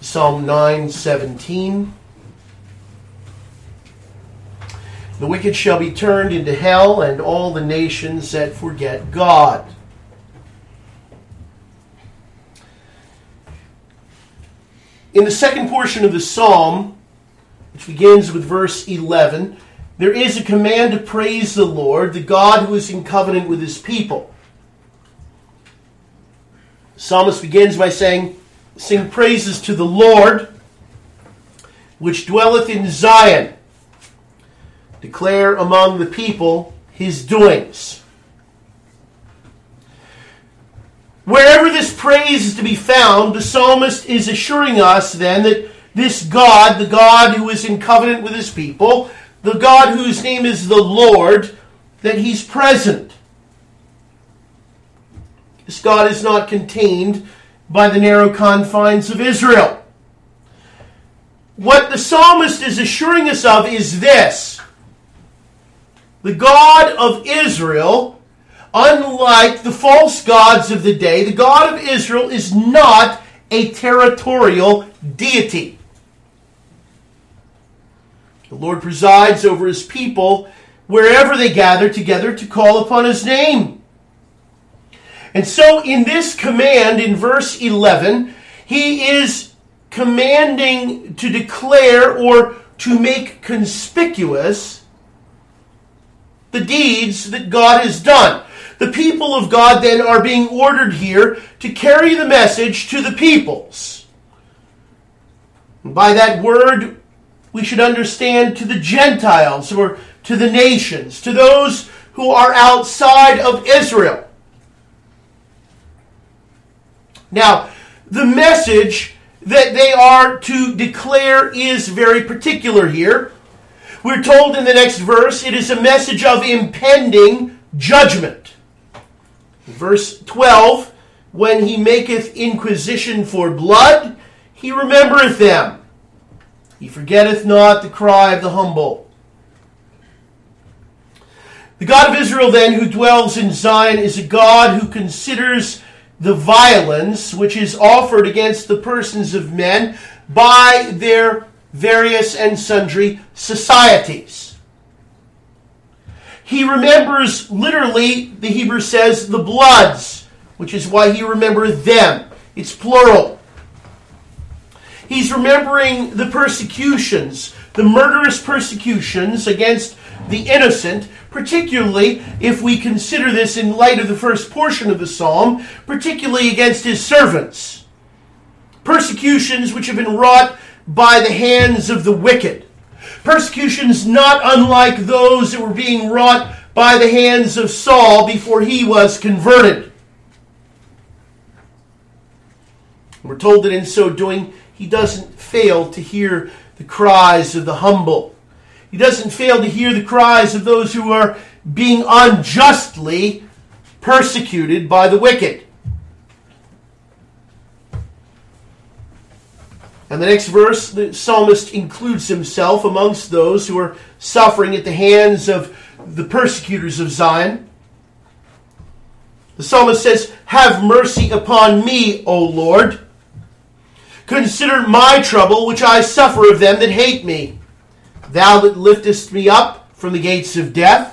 Psalm 9:17. The wicked shall be turned into hell, and all the nations that forget God. In the second portion of the psalm, which begins with verse 11, there is a command to praise the Lord, the God who is in covenant with his people. The psalmist begins by saying, "Sing praises to the Lord, which dwelleth in Zion. Declare among the people his doings." Wherever this praise is to be found, the psalmist is assuring us then that this God, the God who is in covenant with his people, the God whose name is the Lord, that he's present. This God is not contained by the narrow confines of Israel. What the psalmist is assuring us of is this: the God of Israel, unlike the false gods of the day, the God of Israel is not a territorial deity. The Lord presides over his people wherever they gather together to call upon his name. And so in this command in verse 11, he is commanding to declare or to make conspicuous the deeds that God has done. The people of God then are being ordered here to carry the message to the peoples. And by that word, we should understand to the Gentiles or to the nations, to those who are outside of Israel. Now, the message that they are to declare is very particular here. We're told in the next verse, it is a message of impending judgment. Verse 12, when he maketh inquisition for blood, he remembereth them. He forgetteth not the cry of the humble. The God of Israel then, who dwells in Zion, is a God who considers the violence which is offered against the persons of men by their various and sundry societies. He remembers, literally, the Hebrew says, the bloods, which is why he remembereth them. It's plural. He's remembering the persecutions, the murderous persecutions against the innocent, particularly if we consider this in light of the first portion of the psalm, particularly against his servants. Persecutions which have been wrought by the hands of the wicked. Persecutions not unlike those that were being wrought by the hands of Saul before he was converted. We're told that in so doing, he doesn't fail to hear the cries of the humble. He doesn't fail to hear the cries of those who are being unjustly persecuted by the wicked. And the next verse, the psalmist includes himself amongst those who are suffering at the hands of the persecutors of Zion. The psalmist says, "Have mercy upon me, O Lord. Consider my trouble, which I suffer of them that hate me. Thou that liftest me up from the gates of death."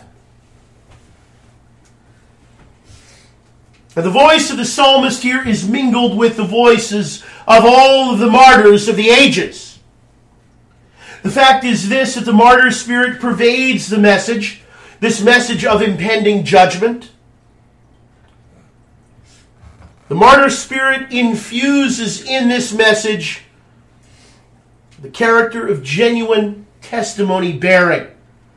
Now, the voice of the psalmist here is mingled with the voices of all of the martyrs of the ages. The fact is this, that the martyr spirit pervades the message, this message of impending judgment. The martyr spirit infuses in this message the character of genuine testimony bearing.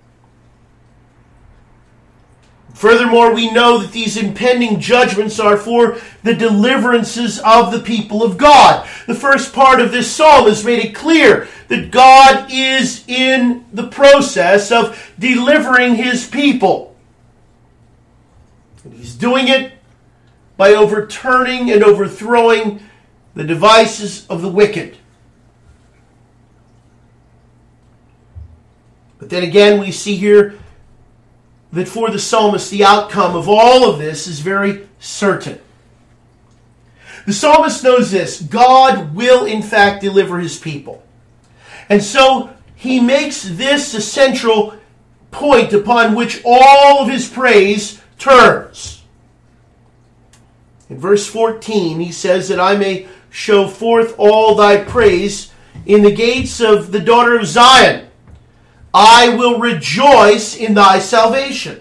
Furthermore, we know that these impending judgments are for the deliverances of the people of God. The first part of this psalm has made it clear that God is in the process of delivering his people. And he's doing it by overturning and overthrowing the devices of the wicked. But then again, we see here that for the psalmist, the outcome of all of this is very certain. The psalmist knows this: God will in fact deliver his people. And so he makes this a central point upon which all of his praise turns. In verse 14, he says that I may show forth all thy praise in the gates of the daughter of Zion. I will rejoice in thy salvation.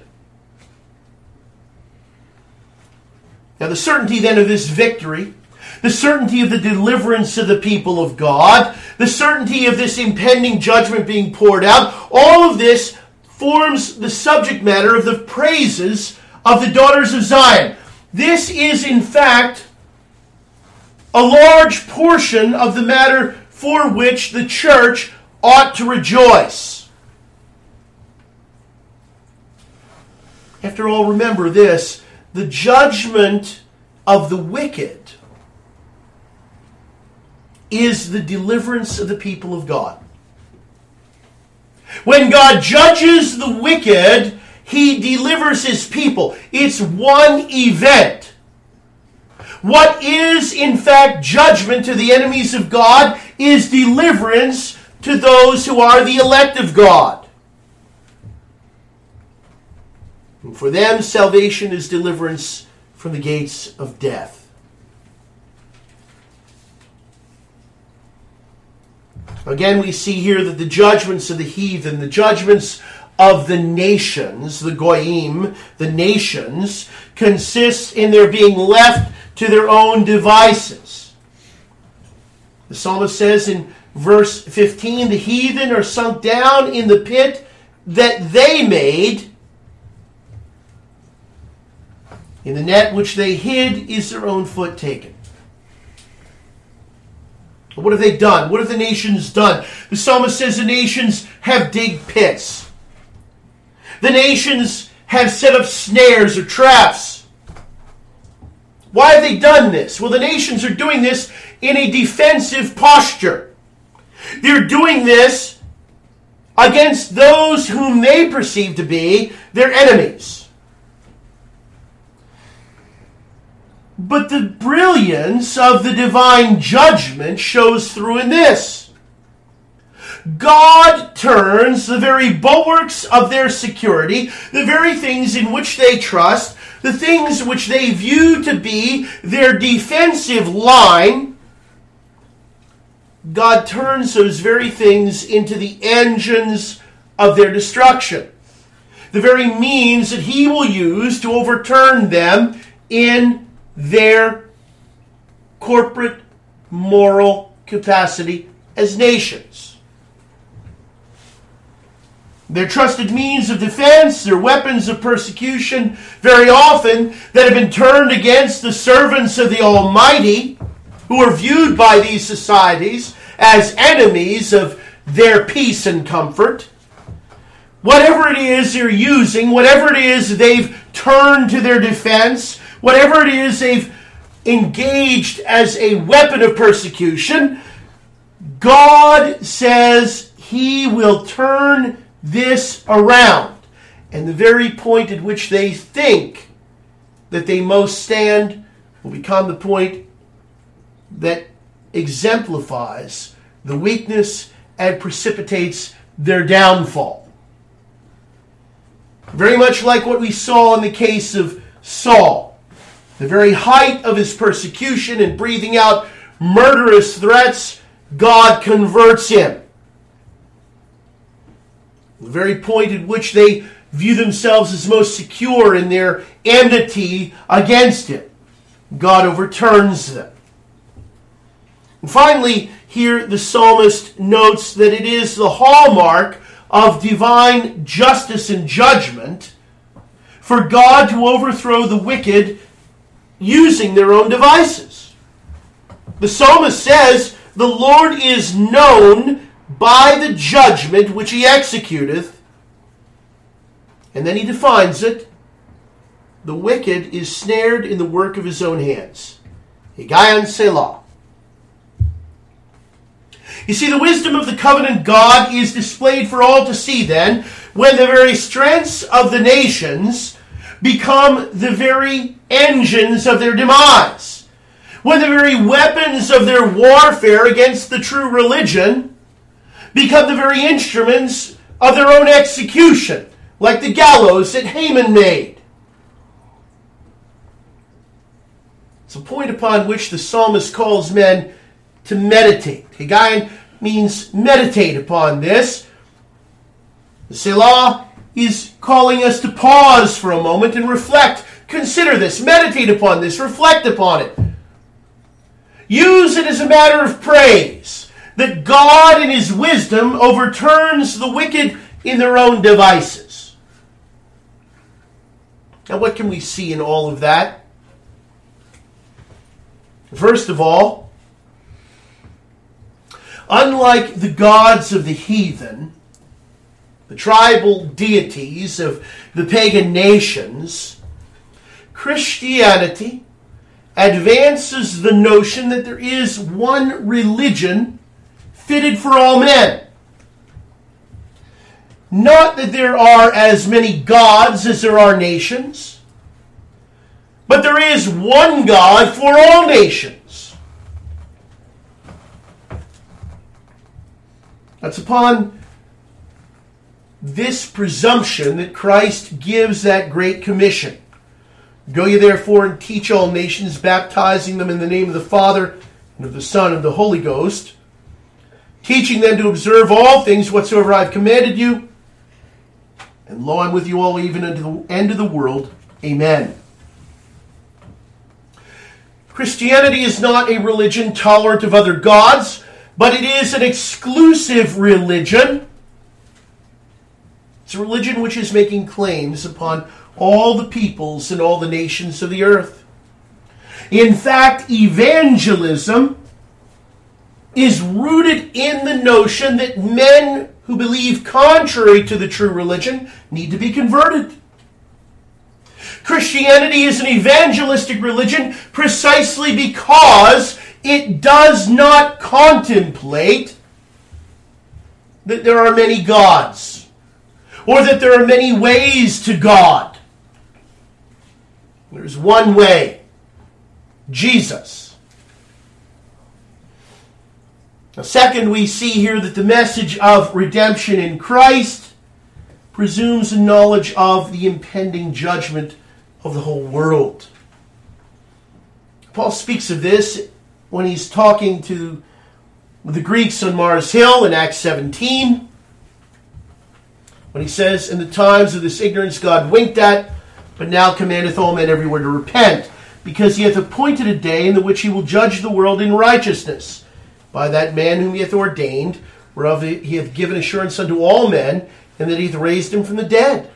Now the certainty then of this victory, the certainty of the deliverance of the people of God, the certainty of this impending judgment being poured out, all of this forms the subject matter of the praises of the daughters of Zion. This is in fact a large portion of the matter for which the church ought to rejoice. After all, remember this: the judgment of the wicked is the deliverance of the people of God. When God judges the wicked, he delivers his people. It's one event. What is, in fact, judgment to the enemies of God is deliverance to those who are the elect of God. And for them, salvation is deliverance from the gates of death. Again, we see here that the judgments of the heathen, the judgments of the nations, the goyim, the nations, consists in their being left to their own devices. The psalmist says in verse 15, the heathen are sunk down in the pit that they made. In the net which they hid is their own foot taken. What have they done? What have the nations done? The psalmist says the nations have digged pits. The nations have set up snares or traps. Why have they done this? Well, the nations are doing this in a defensive posture. They're doing this against those whom they perceive to be their enemies. But the brilliance of the divine judgment shows through in this. God turns the very bulwarks of their security, the very things in which they trust, the things which they view to be their defensive line, God turns those very things into the engines of their destruction. The very means that he will use to overturn them in their corporate moral capacity as nations. Their trusted means of defense, their weapons of persecution, very often that have been turned against the servants of the Almighty, who are viewed by these societies as enemies of their peace and comfort. Whatever it is they're using, whatever it is they've turned to their defense, whatever it is they've engaged as a weapon of persecution, God says he will turn this around. And the very point at which they think that they most stand will become the point that exemplifies the weakness and precipitates their downfall. Very much like what we saw in the case of Saul. The very height of his persecution and breathing out murderous threats, God converts him. The very point at which they view themselves as most secure in their enmity against him, God overturns them. And finally, here the psalmist notes that it is the hallmark of divine justice and judgment for God to overthrow the wicked using their own devices. The psalmist says, the Lord is known by the judgment which he executeth. And then he defines it. The wicked is snared in the work of his own hands. Higayon Selah. You see, the wisdom of the covenant God is displayed for all to see then, when the very strengths of the nations become the very engines of their demise. when the very weapons of their warfare against the true religion become the very instruments of their own execution, like the gallows that Haman made. It's a point upon which the psalmist calls men to meditate. Higayon means meditate upon this. The Selah is calling us to pause for a moment and reflect. Consider this, meditate upon this, reflect upon it. Use it as a matter of praise, that God in his wisdom overturns the wicked in their own devices. Now, what can we see in all of that? First of all, unlike the gods of the heathen, the tribal deities of the pagan nations, Christianity advances the notion that there is one religion fitted for all men. Not that there are as many gods as there are nations, but there is one God for all nations. That's upon this presumption that Christ gives that great commission. Go ye therefore and teach all nations, baptizing them in the name of the Father, and of the Son, and of the Holy Ghost, teaching them to observe all things whatsoever I have commanded you. And lo, I'm with you all even unto the end of the world. Amen. Christianity is not a religion tolerant of other gods, but it is an exclusive religion. It's a religion which is making claims upon all the peoples and all the nations of the earth. In fact, evangelism is rooted in the notion that men who believe contrary to the true religion need to be converted. Christianity is an evangelistic religion precisely because it does not contemplate that there are many gods or that there are many ways to God. There's one way, Jesus. Now, second, we see here that the message of redemption in Christ presumes a knowledge of the impending judgment of the whole world. Paul speaks of this when he's talking to the Greeks on Mars Hill in Acts 17, when he says, "In the times of this ignorance God winked at, but now commandeth all men everywhere to repent, because he hath appointed a day in the which he will judge the world in righteousness, by that man whom he hath ordained, whereof he hath given assurance unto all men, and that he hath raised him from the dead."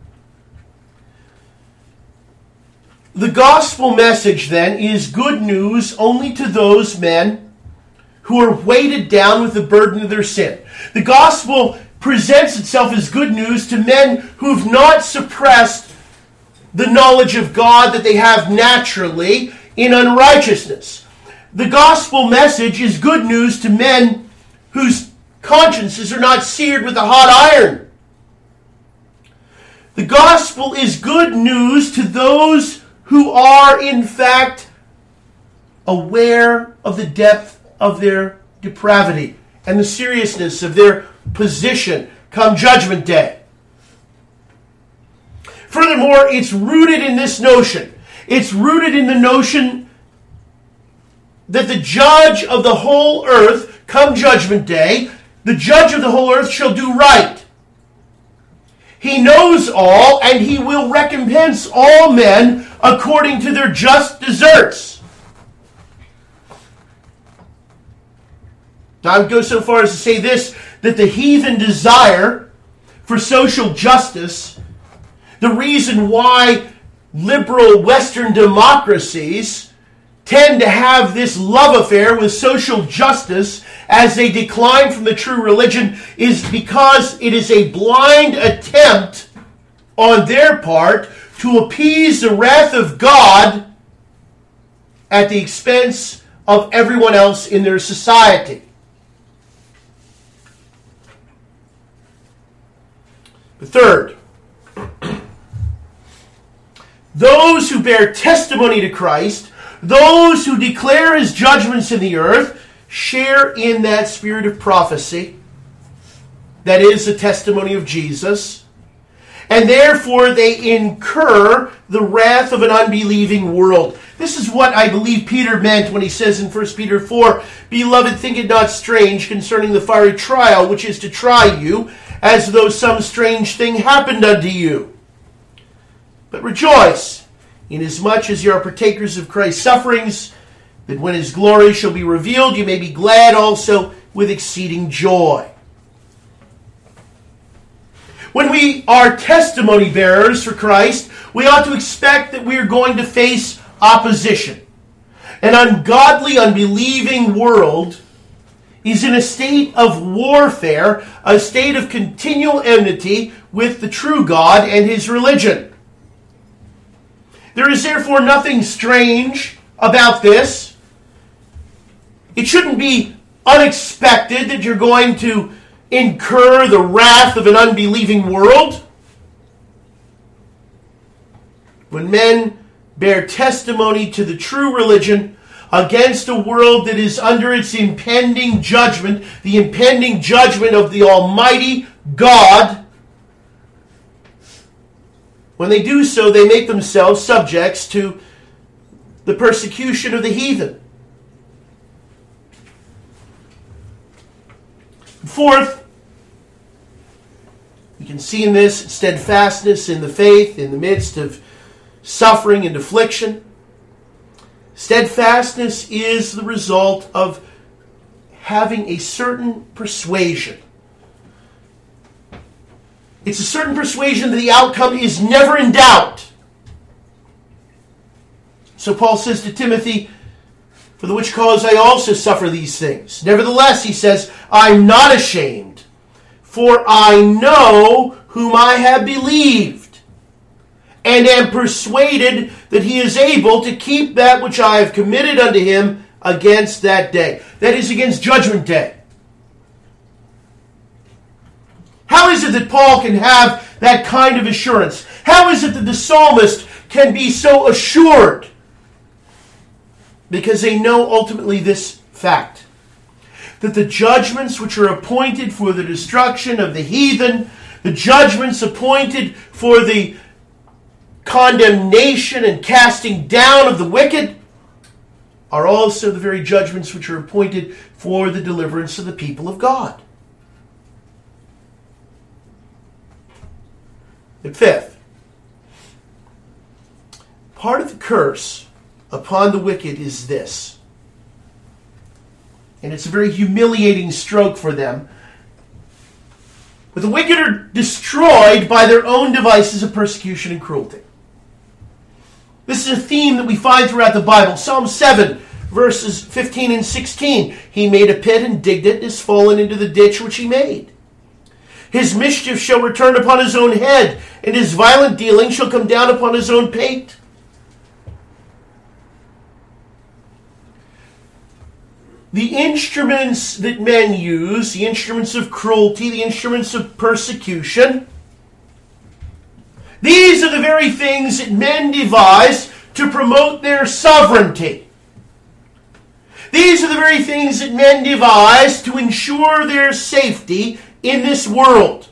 The gospel message, then, is good news only to those men who are weighted down with the burden of their sin. The gospel presents itself as good news to men who have not suppressed the knowledge of God that they have naturally in unrighteousness. The gospel message is good news to men whose consciences are not seared with a hot iron. The gospel is good news to those who are, in fact, aware of the depth of their depravity and the seriousness of their position come Judgment Day. Furthermore, it's rooted in this notion. It's rooted in the notion that the judge of the whole earth, come Judgment Day, the judge of the whole earth shall do right. He knows all, and he will recompense all men according to their just deserts. Now, I would go so far as to say this, that the heathen desire for social justice, the reason why liberal Western democracies tend to have this love affair with social justice as they decline from the true religion, is because it is a blind attempt on their part to appease the wrath of God at the expense of everyone else in their society. The third, those who bear testimony to Christ Those who declare his judgments in the earth share in that spirit of prophecy. That is the testimony of Jesus. And therefore they incur the wrath of an unbelieving world. This is what I believe Peter meant when he says in 1 Peter 4, Beloved, think it not strange concerning the fiery trial which is to try you, as though some strange thing happened unto you. But rejoice, inasmuch as you are partakers of Christ's sufferings, that when his glory shall be revealed, you may be glad also with exceeding joy. When we are testimony bearers for Christ, we ought to expect that we are going to face opposition. An ungodly, unbelieving world is in a state of warfare, a state of continual enmity with the true God and his religion. There is therefore nothing strange about this. It shouldn't be unexpected that you're going to incur the wrath of an unbelieving world. When men bear testimony to the true religion against a world that is under its impending judgment, the impending judgment of the Almighty God, when they do so, they make themselves subjects to the persecution of the heathen. Fourth, we can see in this steadfastness in the faith in the midst of suffering and affliction. Steadfastness is the result of having a certain persuasion. It's a certain persuasion that the outcome is never in doubt. So Paul says to Timothy, for the which cause I also suffer these things. Nevertheless, he says, I'm not ashamed, for I know whom I have believed, and am persuaded that he is able to keep that which I have committed unto him against that day. That is, against Judgment Day. How is it that Paul can have that kind of assurance? How is it that the psalmist can be so assured? Because they know ultimately this fact, that the judgments which are appointed for the destruction of the heathen, the judgments appointed for the condemnation and casting down of the wicked, are also the very judgments which are appointed for the deliverance of the people of God. And fifth, part of the curse upon the wicked is this, and it's a very humiliating stroke for them, but the wicked are destroyed by their own devices of persecution and cruelty. This is a theme that we find throughout the Bible. Psalm 7, verses 15 and 16. He made a pit and digged it, and is fallen into the ditch which he made. His mischief shall return upon his own head, and his violent dealing shall come down upon his own pate. The instruments that men use, the instruments of cruelty, the instruments of persecution, these are the very things that men devise to promote their sovereignty. These are the very things that men devise to ensure their safety in this world.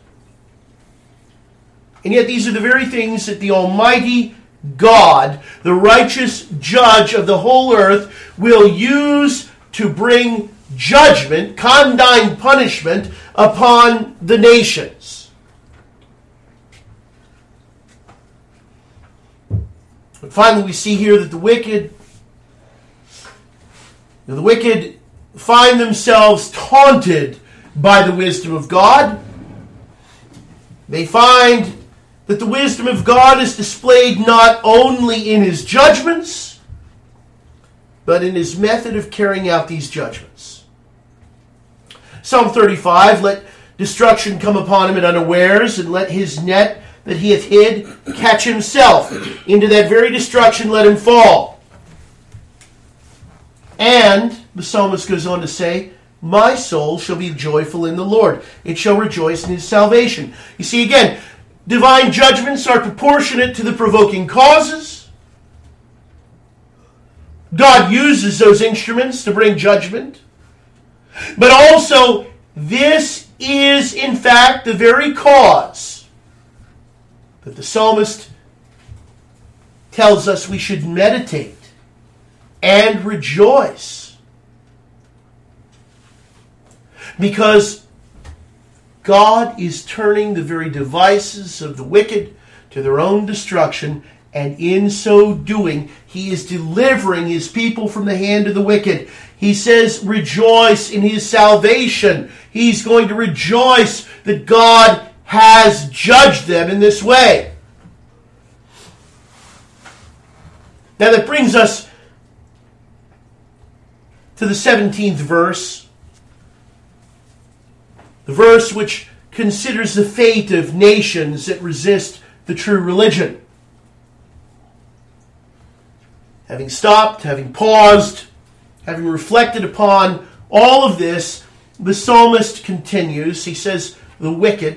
And yet these are the very things that the Almighty God, the righteous judge of the whole earth, will use to bring judgment, condign punishment upon the nations. But finally we see here that the wicked find themselves taunted by the wisdom of God. They find that the wisdom of God is displayed not only in his judgments, but in his method of carrying out these judgments. Psalm 35, let destruction come upon him at unawares, and let his net that he hath hid catch himself. Into that very destruction let him fall. And the psalmist goes on to say, my soul shall be joyful in the Lord. It shall rejoice in his salvation. You see, again, divine judgments are proportionate to the provoking causes. God uses those instruments to bring judgment. But also, this is, in fact, the very cause that the psalmist tells us we should meditate and rejoice. Because God is turning the very devices of the wicked to their own destruction, and in so doing, He is delivering His people from the hand of the wicked. He says, rejoice in His salvation. He's going to rejoice that God has judged them in this way. Now that brings us to the 17th verse. The verse which considers the fate of nations that resist the true religion. Having stopped, having paused, having reflected upon all of this, the psalmist continues. He says, the wicked.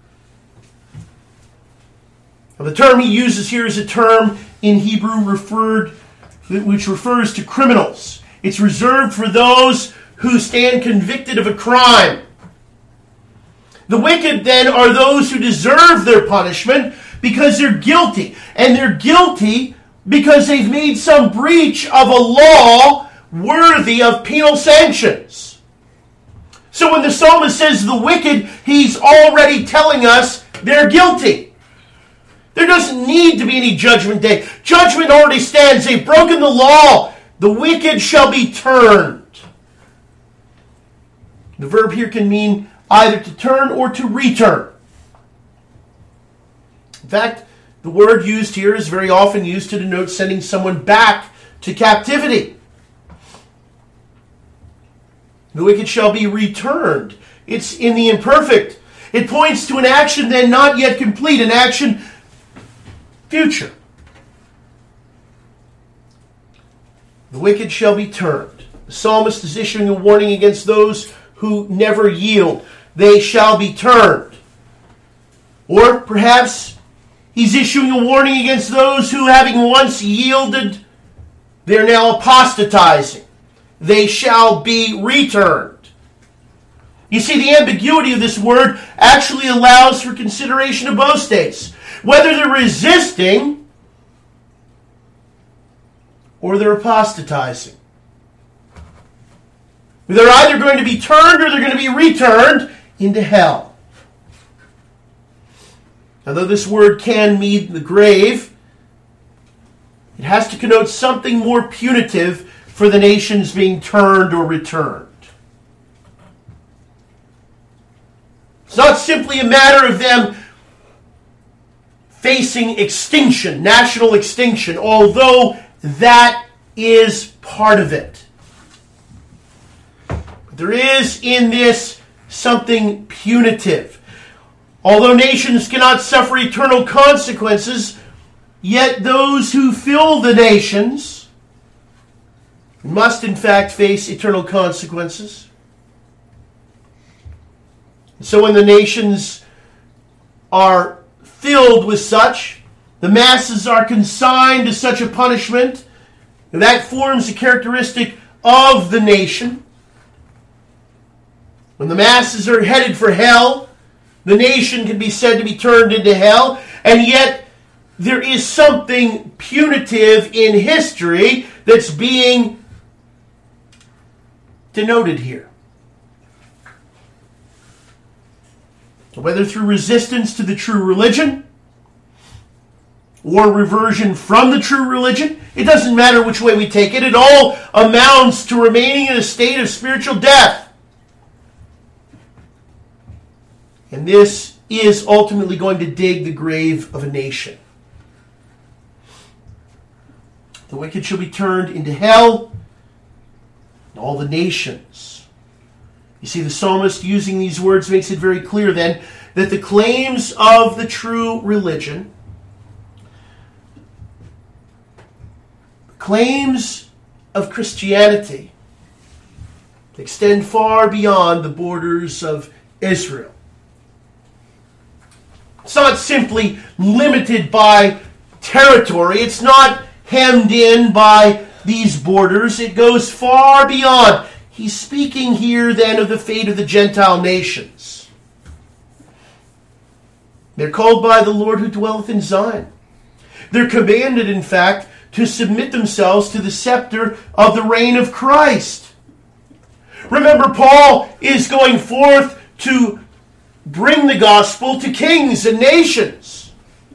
Now, the term he uses here is a term in Hebrew which refers to criminals. It's reserved for those who stand convicted of a crime. The wicked, then, are those who deserve their punishment because they're guilty. And they're guilty because they've made some breach of a law worthy of penal sanctions. So when the psalmist says the wicked, he's already telling us they're guilty. There doesn't need to be any judgment day. Judgment already stands. They've broken the law. The wicked shall be turned. The verb here can mean either to turn or to return. In fact, the word used here is very often used to denote sending someone back to captivity. The wicked shall be returned. It's in the imperfect. It points to an action then not yet complete, an action future. The wicked shall be turned. The psalmist is issuing a warning against those who never yield. They shall be turned. Or perhaps he's issuing a warning against those who, having once yielded, they're now apostatizing. They shall be returned. You see, the ambiguity of this word actually allows for consideration of both states. Whether they're resisting or they're apostatizing. They're either going to be turned or they're going to be returned into hell. Now, though this word can mean the grave, it has to connote something more punitive for the nations being turned or returned. It's not simply a matter of them facing extinction, national extinction, although that is part of it. But there is in this something punitive. Although nations cannot suffer eternal consequences, yet those who fill the nations must in fact face eternal consequences. So when the nations are filled with such, the masses are consigned to such a punishment, that forms a characteristic of the nation. When the masses are headed for hell, the nation can be said to be turned into hell, and yet there is something punitive in history that's being denoted here. Whether through resistance to the true religion or reversion from the true religion, it doesn't matter which way we take it. It all amounts to remaining in a state of spiritual death. And this is ultimately going to dig the grave of a nation. The wicked shall be turned into hell, and all the nations. You see, the psalmist using these words makes it very clear then that the claims of the true religion, claims of Christianity, extend far beyond the borders of Israel. It's not simply limited by territory. It's not hemmed in by these borders. It goes far beyond. He's speaking here then of the fate of the Gentile nations. They're called by the Lord who dwelleth in Zion. They're commanded, in fact, to submit themselves to the scepter of the reign of Christ. Remember, Paul is going forth to bring the gospel to kings and nations.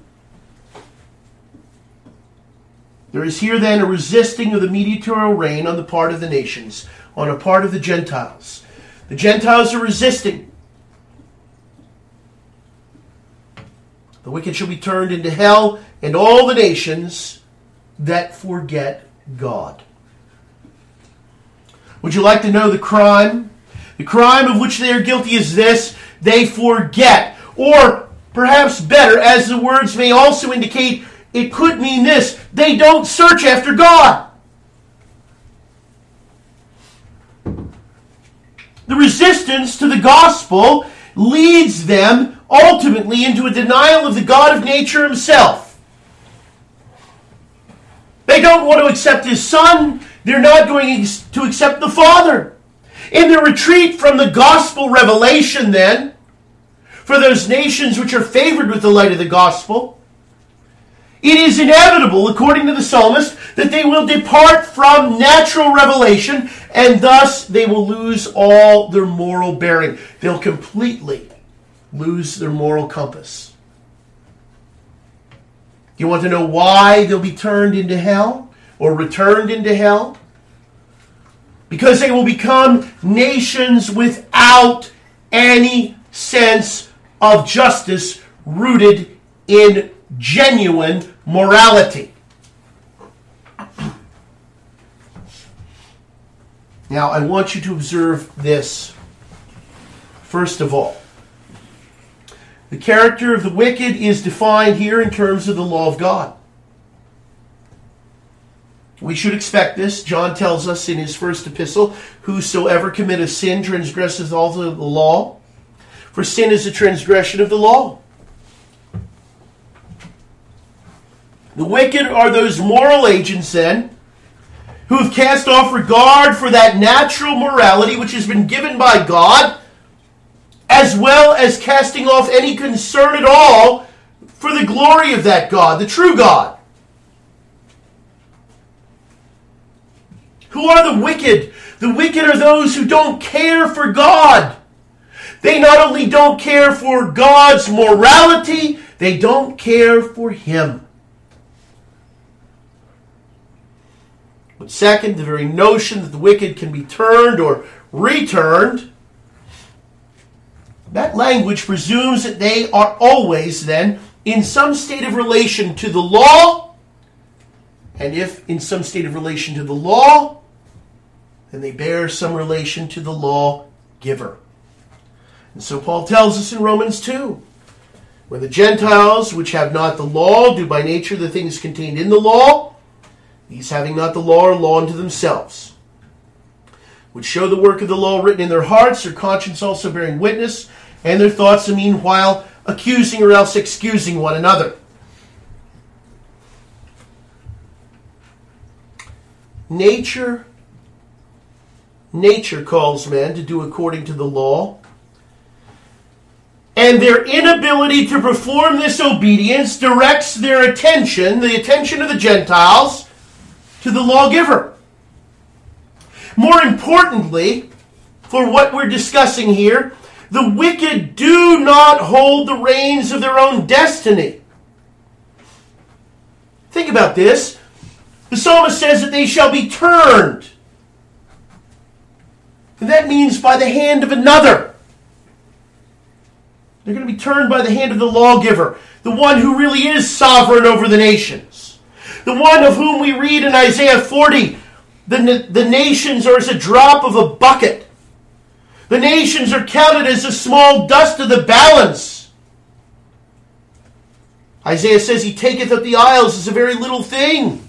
There is here then a resisting of the mediatorial reign on the part of the nations, on a part of the Gentiles. The Gentiles are resisting. The wicked shall be turned into hell, and all the nations that forget God. Would you like to know the crime? The crime of which they are guilty is this: they forget. Or, perhaps better, as the words may also indicate, it could mean this: they don't search after God. The resistance to the gospel leads them ultimately into a denial of the God of nature himself. They don't want to accept his Son. They're not going to accept the Father. In their retreat from the gospel revelation then, for those nations which are favored with the light of the gospel, it is inevitable, according to the psalmist, that they will depart from natural revelation, and thus they will lose all their moral bearing. They'll completely lose their moral compass. You want to know why they'll be turned into hell or returned into hell? Because they will become nations without any sense of justice rooted in genuine morality. Now, I want you to observe this. First of all, the character of the wicked is defined here in terms of the law of God. We should expect this. John tells us in his first epistle, whosoever committeth sin transgresseth also the law, for sin is a transgression of the law. The wicked are those moral agents then who have cast off regard for that natural morality which has been given by God, as well as casting off any concern at all for the glory of that God, the true God. Who are the wicked? The wicked are those who don't care for God. They not only don't care for God's morality, they don't care for Him. But second, the very notion that the wicked can be turned or returned, that language presumes that they are always then in some state of relation to the law, and if in some state of relation to the law, then they bear some relation to the lawgiver. And so Paul tells us in Romans 2, when the Gentiles, which have not the law, do by nature the things contained in the law, these having not the law are law unto themselves, which show the work of the law written in their hearts, their conscience also bearing witness, and their thoughts the meanwhile accusing or else excusing one another. Nature calls men to do according to the law, and their inability to perform this obedience directs their attention, the attention of the Gentiles, to the lawgiver. More importantly, for what we're discussing here, the wicked do not hold the reins of their own destiny. Think about this. The psalmist says that they shall be turned. And that means by the hand of another. They're going to be turned by the hand of the lawgiver, the one who really is sovereign over the nations. The one of whom we read in Isaiah 40, the nations are as a drop of a bucket. The nations are counted as a small dust of the balance. Isaiah says he taketh up the isles as a very little thing.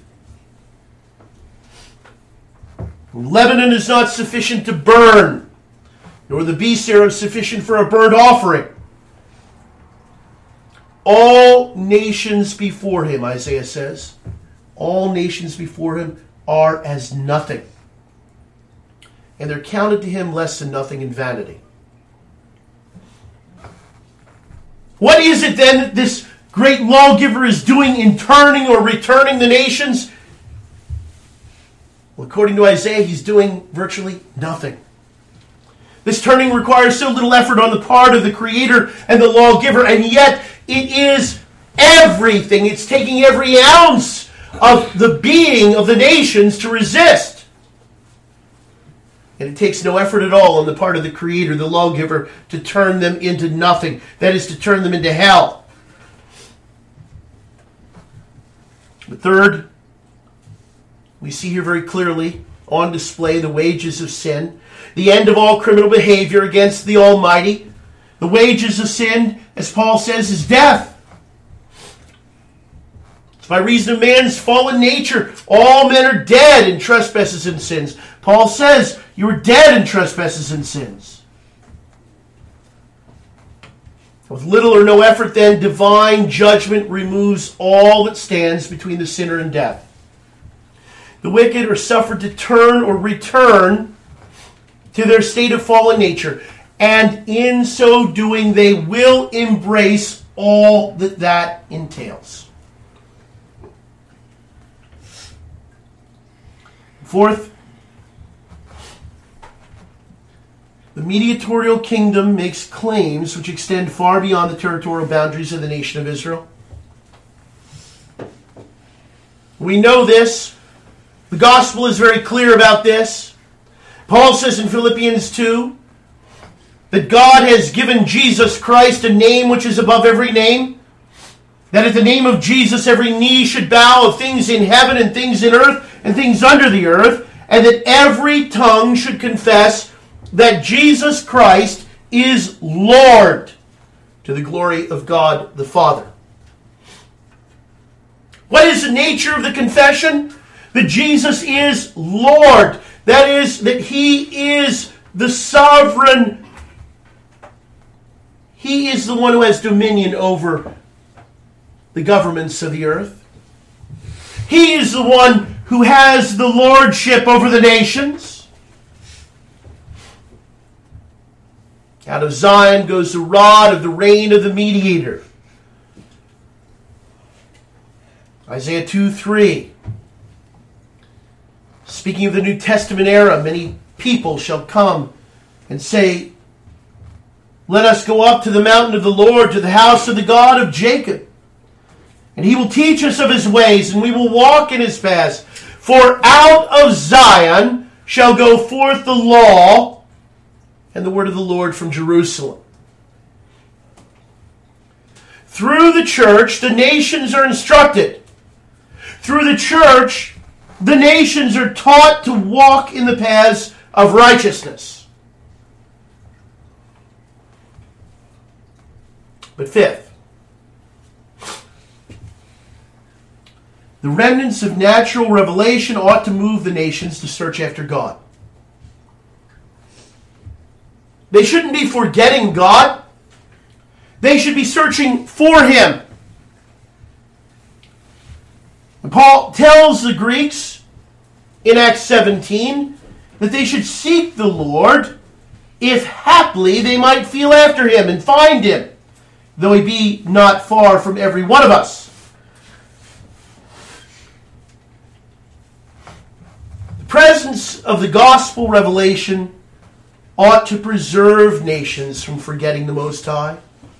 Lebanon is not sufficient to burn, nor the beasts thereof sufficient for a burnt offering. All nations before him, Isaiah says, all nations before him are as nothing, and they're counted to him less than nothing in vanity. What is it then that this great lawgiver is doing in turning or returning the nations? Well, according to Isaiah, he's doing virtually nothing. This turning requires so little effort on the part of the Creator and the lawgiver, and yet it is everything. It's taking every ounce of the being of the nations to resist. And it takes no effort at all on the part of the Creator, the lawgiver, to turn them into nothing. That is, to turn them into hell. But third, we see here very clearly on display the wages of sin, the end of all criminal behavior against the Almighty. The wages of sin, as Paul says, is death. It's by reason of man's fallen nature, all men are dead in trespasses and sins. Paul says, you are dead in trespasses and sins. With little or no effort, then, divine judgment removes all that stands between the sinner and death. The wicked are suffered to turn or return to their state of fallen nature, and in so doing, they will embrace all that entails. Fourth, the mediatorial kingdom makes claims which extend far beyond the territorial boundaries of the nation of Israel. We know this. The gospel is very clear about this. Paul says in Philippians 2 that God has given Jesus Christ a name which is above every name, that at the name of Jesus every knee should bow, of things in heaven and things in earth and things under the earth, and that every tongue should confess that Jesus Christ is Lord, to the glory of God the Father. What is the nature of the confession? That Jesus is Lord. That is, that He is the sovereign. He is the one who has dominion over the governments of the earth. He is the one who has the lordship over the nations. Out of Zion goes the rod of the reign of the mediator. Isaiah 2:3. Speaking of the New Testament era, many people shall come and say, let us go up to the mountain of the Lord, to the house of the God of Jacob. And He will teach us of His ways, and we will walk in His paths. For out of Zion shall go forth the law and the word of the Lord from Jerusalem. Through the church, the nations are instructed. Through the church, the nations are taught to walk in the paths of righteousness. But fifth, the remnants of natural revelation ought to move the nations to search after God. They shouldn't be forgetting God. They should be searching for Him. And Paul tells the Greeks in Acts 17 that they should seek the Lord if haply they might feel after Him and find Him, though He be not far from every one of us. The presence of the gospel revelation ought to preserve nations from forgetting the Most High.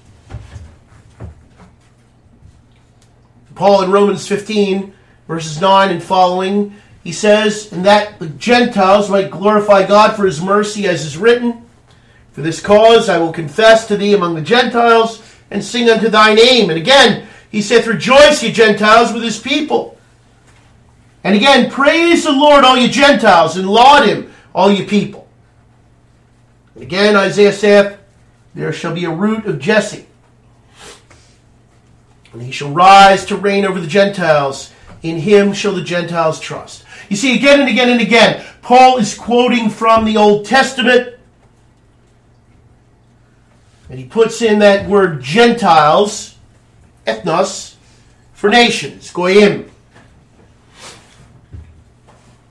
Paul in Romans 15, verses 9 and following, he says, and that the Gentiles might glorify God for His mercy, as is written, for this cause I will confess to thee among the Gentiles, and sing unto thy name. And again, he saith, rejoice, ye Gentiles, with His people. And again, praise the Lord, all ye Gentiles, and laud Him, all ye people. And again, Isaiah saith, there shall be a root of Jesse, and He shall rise to reign over the Gentiles. In Him shall the Gentiles trust. You see, again and again and again, Paul is quoting from the Old Testament. And he puts in that word Gentiles, ethnos, for nations, goyim.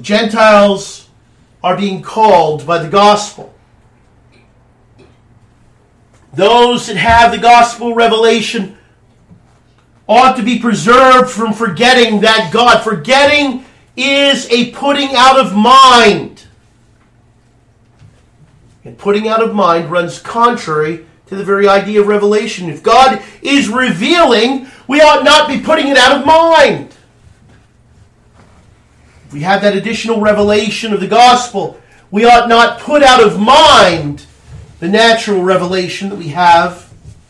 Gentiles are being called by the gospel. Those that have the gospel revelation ought to be preserved from forgetting that God. Forgetting is a putting out of mind. And putting out of mind runs contrary to the very idea of revelation. If God is revealing, we ought not be putting it out of mind. If we have that additional revelation of the gospel, we ought not put out of mind the natural revelation that we have.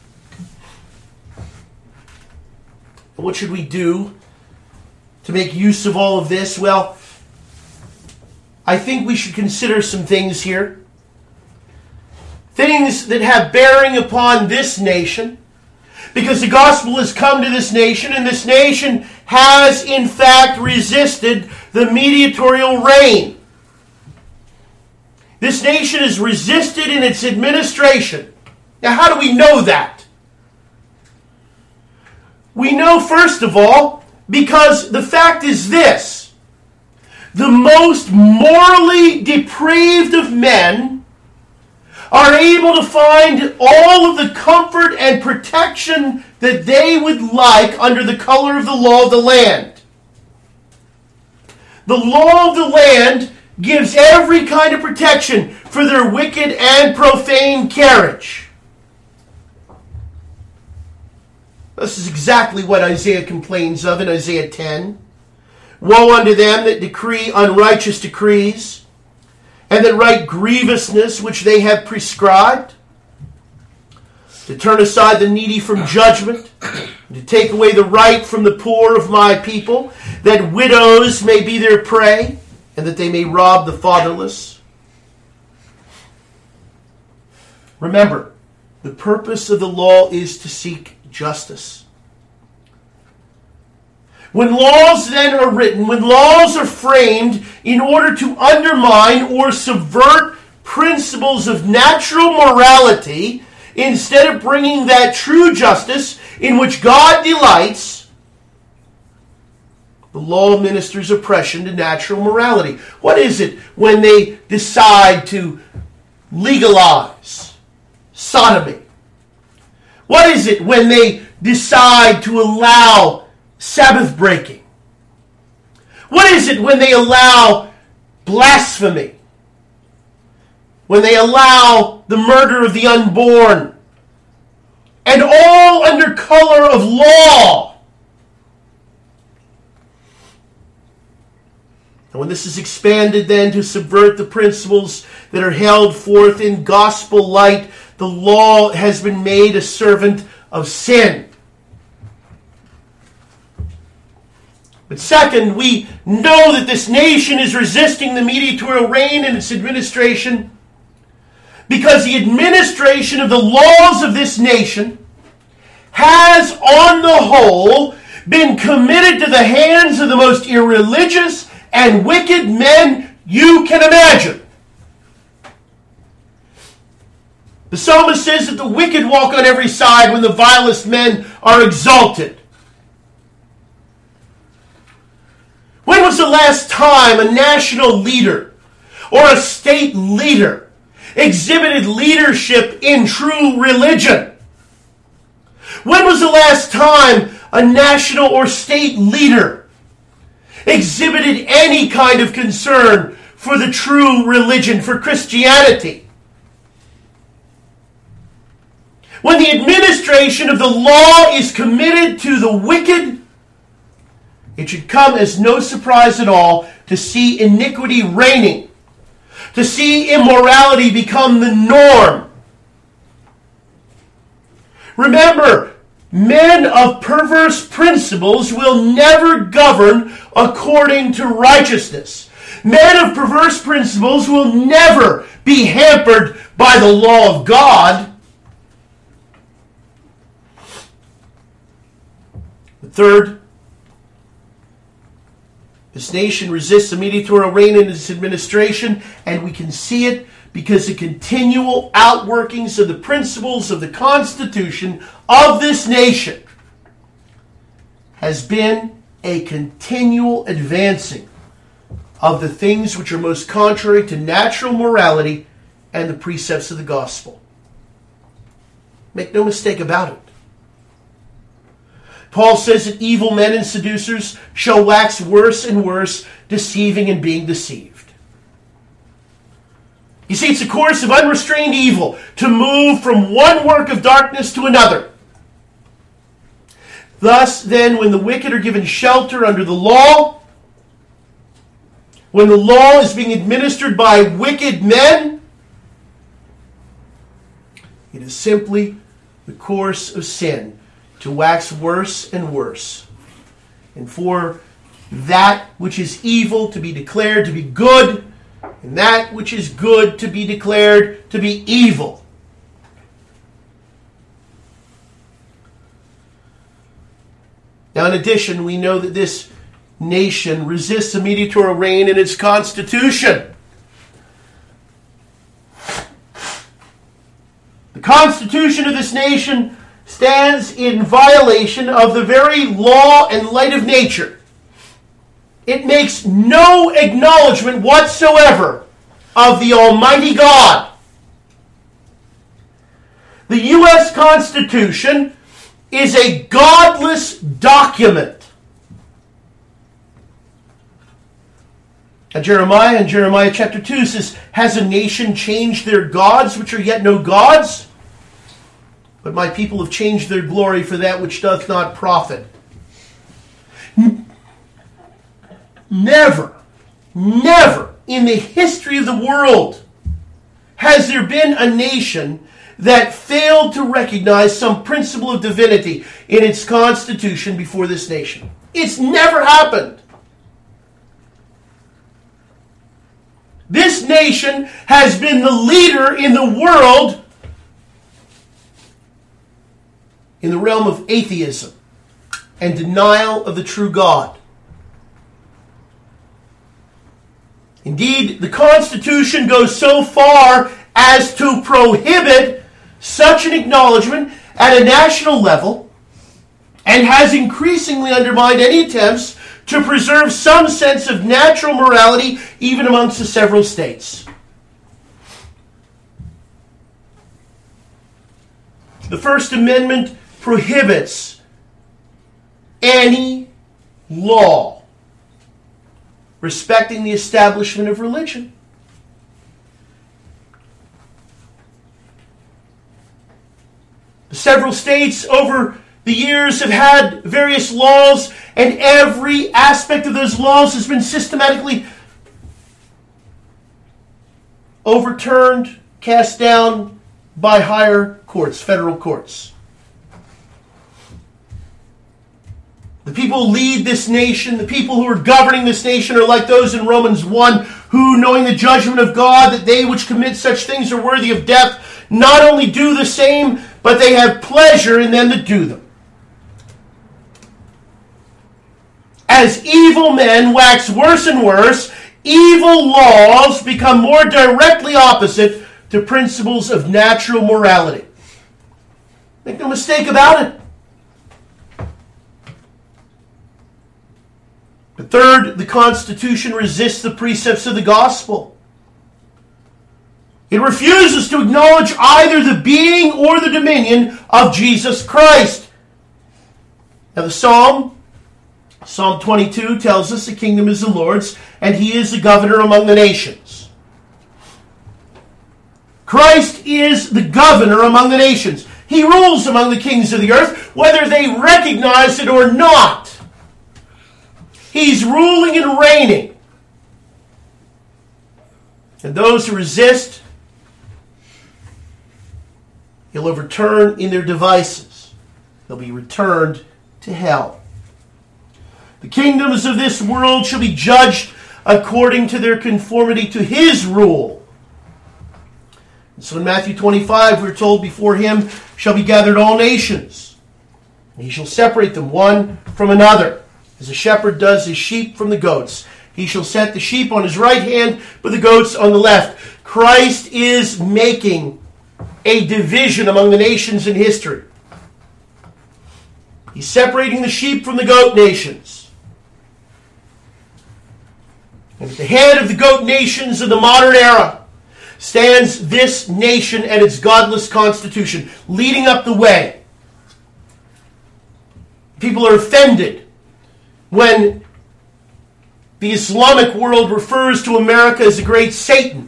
And what should we do to make use of all of this? Well, I think we should consider some things here. Things that have bearing upon this nation, because the gospel has come to this nation, and this nation has in fact resisted the mediatorial reign. This nation is resisted in its administration. Now, how do we know that? We know, first of all, because the fact is this: the most morally depraved of men are able to find all of the comfort and protection that they would like under the color of the law of the land. The law of the land gives every kind of protection for their wicked and profane carriage. This is exactly what Isaiah complains of in Isaiah 10. Woe unto them that decree unrighteous decrees, and that write grievousness which they have prescribed, to turn aside the needy from judgment, and to take away the right from the poor of my people, that widows may be their prey, and that they may rob the fatherless. Remember, the purpose of the law is to seek justice. When laws then are written, when laws are framed in order to undermine or subvert principles of natural morality, instead of bringing that true justice in which God delights, the law ministers oppression to natural morality. What is it when they decide to legalize sodomy? What is it when they decide to allow Sabbath breaking? What is it when they allow blasphemy? When they allow the murder of the unborn? And all under color of law. And when this is expanded then to subvert the principles that are held forth in gospel light, the law has been made a servant of sin. But second, we know that this nation is resisting the mediatorial reign and its administration because the administration of the laws of this nation has, on the whole, been committed to the hands of the most irreligious and wicked men you can imagine. The psalmist says that the wicked walk on every side when the vilest men are exalted. When was the last time a national leader or a state leader exhibited leadership in true religion? When was the last time a national or state leader exhibited any kind of concern for the true religion, for Christianity? When the administration of the law is committed to the wicked, it should come as no surprise at all to see iniquity reigning, to see immorality become the norm. Remember, men of perverse principles will never govern according to righteousness. Men of perverse principles will never be hampered by the law of God. The third, this nation resists the mediatorial reign in its administration, and we can see it because the continual outworkings of the principles of the Constitution of this nation has been a continual advancing of the things which are most contrary to natural morality and the precepts of the gospel. Make no mistake about it. Paul says that evil men and seducers shall wax worse and worse, deceiving and being deceived. You see, it's a course of unrestrained evil to move from one work of darkness to another. Thus, then, when the wicked are given shelter under the law, when the law is being administered by wicked men, it is simply the course of sin to wax worse and worse, and for that which is evil to be declared to be good, and that which is good to be declared to be evil. Now, in addition, we know that this nation resists a mediatorial reign in its constitution. The constitution of this nation stands in violation of the very law and light of nature. It makes no acknowledgement whatsoever of the Almighty God. The U.S. Constitution is a godless document. And Jeremiah in Jeremiah chapter 2 says, has a nation changed their gods, which are yet no gods? But my people have changed their glory for that which doth not profit. Never in the history of the world has there been a nation that failed to recognize some principle of divinity in its constitution before this nation. It's never happened. This nation has been the leader in the world in the realm of atheism and denial of the true God. Indeed, the Constitution goes so far as to prohibit such an acknowledgement at a national level and has increasingly undermined any attempts to preserve some sense of natural morality even amongst the several states. The First Amendment prohibits any law respecting the establishment of religion. The several states over the years have had various laws, and every aspect of those laws has been systematically overturned, cast down by higher courts, federal courts. The people who lead this nation, the people who are governing this nation are like those in Romans 1 who, knowing the judgment of God, that they which commit such things are worthy of death, not only do the same, but they have pleasure in them that do them. As evil men wax worse and worse, evil laws become more directly opposite to principles of natural morality. Make no mistake about it. But third, the Constitution resists the precepts of the gospel. It refuses to acknowledge either the being or the dominion of Jesus Christ. Now the Psalm 22 tells us the kingdom is the Lord's, and he is the governor among the nations. Christ is the governor among the nations. He rules among the kings of the earth, whether they recognize it or not. He's ruling and reigning. And those who resist, he'll overturn in their devices. They'll be returned to hell. The kingdoms of this world shall be judged according to their conformity to his rule. And so in Matthew 25, we're told, before him shall be gathered all nations. And he shall separate them one from another, as a shepherd does his sheep from the goats. He shall set the sheep on his right hand, but the goats on the left. Christ is making a division among the nations in history. He's separating the sheep from the goat nations. And at the head of the goat nations of the modern era stands this nation and its godless constitution, leading up the way. People are offended when the Islamic world refers to America as a great Satan.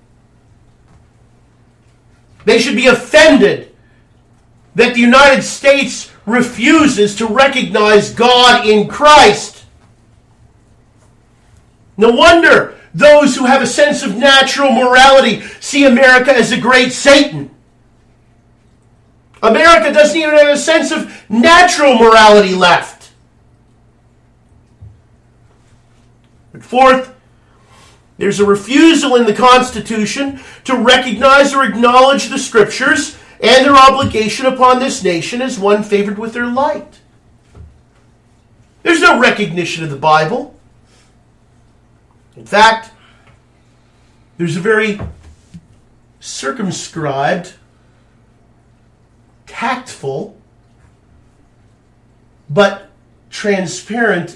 They should be offended that the United States refuses to recognize God in Christ. No wonder those who have a sense of natural morality see America as a great Satan. America doesn't even have a sense of natural morality left. But fourth, there's a refusal in the Constitution to recognize or acknowledge the Scriptures and their obligation upon this nation as one favored with their light. There's no recognition of the Bible. In fact, there's a very circumscribed, tactful, but transparent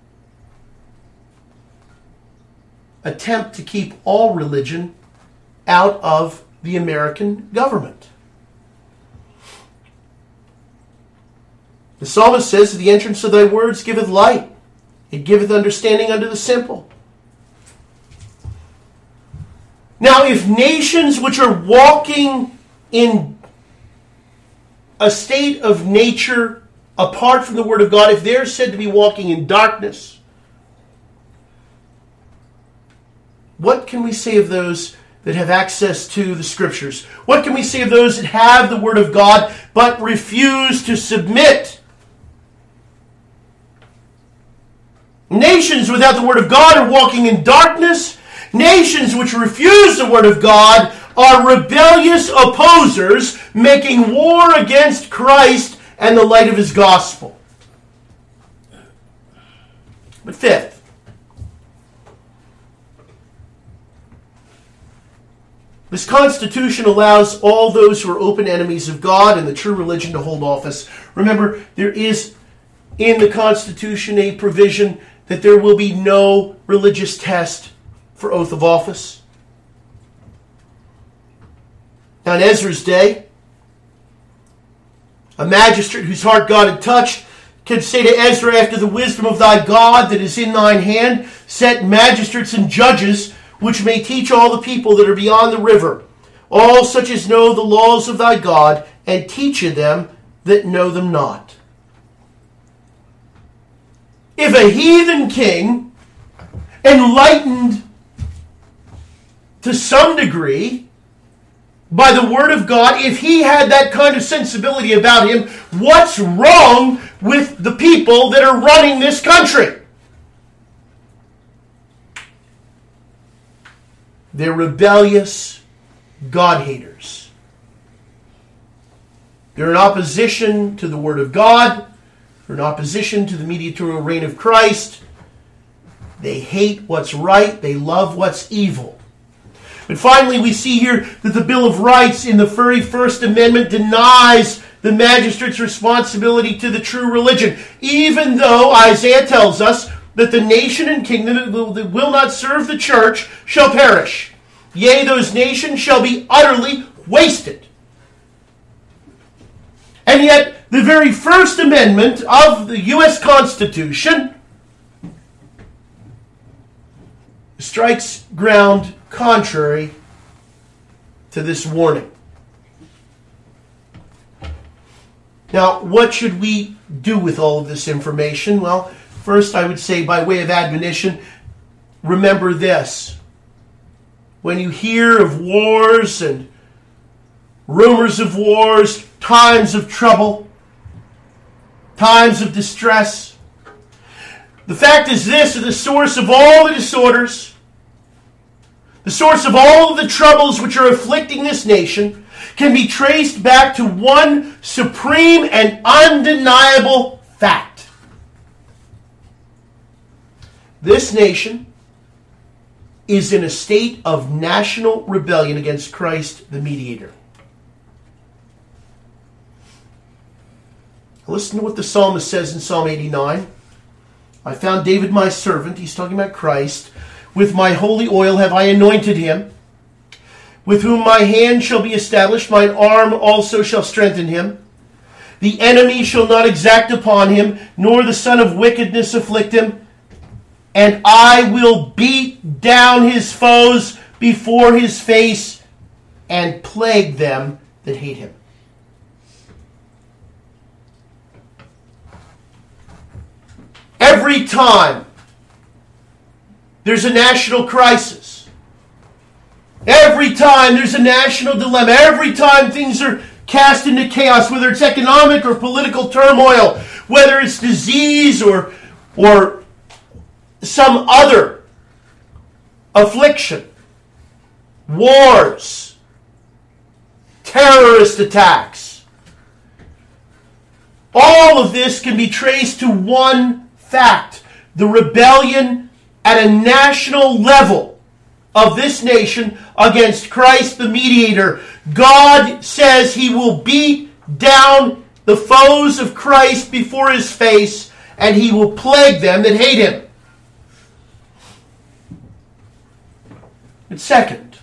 attempt to keep all religion out of the American government. The psalmist says, "The entrance of thy words giveth light. It giveth understanding unto the simple." Now, if nations which are walking in a state of nature apart from the Word of God, if they're said to be walking in darkness, what can we say of those that have access to the Scriptures? What can we say of those that have the Word of God but refuse to submit? Nations without the Word of God are walking in darkness. Nations which refuse the Word of God are rebellious opposers, making war against Christ and the light of His gospel. But fifth, this Constitution allows all those who are open enemies of God and the true religion to hold office. Remember, there is in the Constitution a provision that there will be no religious test for oath of office. Now, in Ezra's day, a magistrate whose heart God had touched could say to Ezra, "After the wisdom of thy God that is in thine hand, set magistrates and judges, which may teach all the people that are beyond the river, all such as know the laws of thy God, and teach them that know them not." If a heathen king, enlightened to some degree by the Word of God, if he had that kind of sensibility about him, what's wrong with the people that are running this country? They're rebellious God-haters. They're in opposition to the Word of God. They're in opposition to the mediatorial reign of Christ. They hate what's right. They love what's evil. But finally, we see here that the Bill of Rights in the very First Amendment denies the magistrate's responsibility to the true religion, even though Isaiah tells us that the nation and kingdom that will not serve the church shall perish. Yea, those nations shall be utterly wasted. And yet, the very First Amendment of the U.S. Constitution strikes ground contrary to this warning. Now, what should we do with all of this information? Well, first I would say, by way of admonition, remember this. When you hear of wars and rumors of wars, times of trouble, times of distress, the fact is this: the source of all the disorders, the source of all of the troubles which are afflicting this nation, can be traced back to one supreme and undeniable fact. This nation is in a state of national rebellion against Christ the mediator. Listen to what the psalmist says in Psalm 89. "I found David my servant," he's talking about Christ, with my holy oil have I anointed him, with whom my hand shall be established, mine arm also shall strengthen him. The enemy shall not exact upon him, nor the son of wickedness afflict him. And I will beat down his foes before his face and plague them that hate him. Every time there's a national crisis, every time there's a national dilemma, every time things are cast into chaos, whether it's economic or political turmoil, whether it's disease or some other affliction, wars, terrorist attacks, all of this can be traced to one fact: the rebellion at a national level of this nation against Christ the mediator. God says he will beat down the foes of Christ before his face, and he will plague them that hate him. And second,